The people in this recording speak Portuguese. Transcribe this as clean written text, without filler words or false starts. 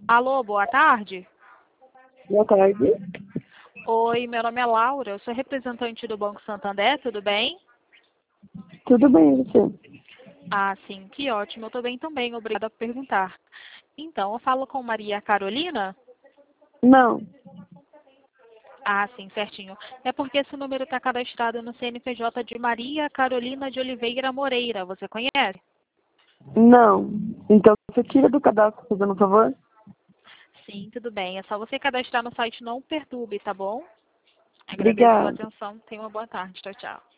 Alô, boa tarde. Boa tarde. Oi, meu nome é Laura, eu sou representante do Banco Santander, tudo bem? Tudo bem, e você? Ah, sim, que ótimo, eu estou bem também, obrigada por perguntar. Então, eu falo com Maria Carolina? Não, Ah, sim, certinho. É porque esse número está cadastrado no CNPJ de Maria Carolina de Oliveira Moreira, você conhece? não. Então você tira do cadastro, fazendo um favor? Sim, tudo bem, é só você cadastrar no site Não Perturbe, tá bom? Agradeço pela Obrigada. atenção, tenha uma boa tarde, tchau, tchau.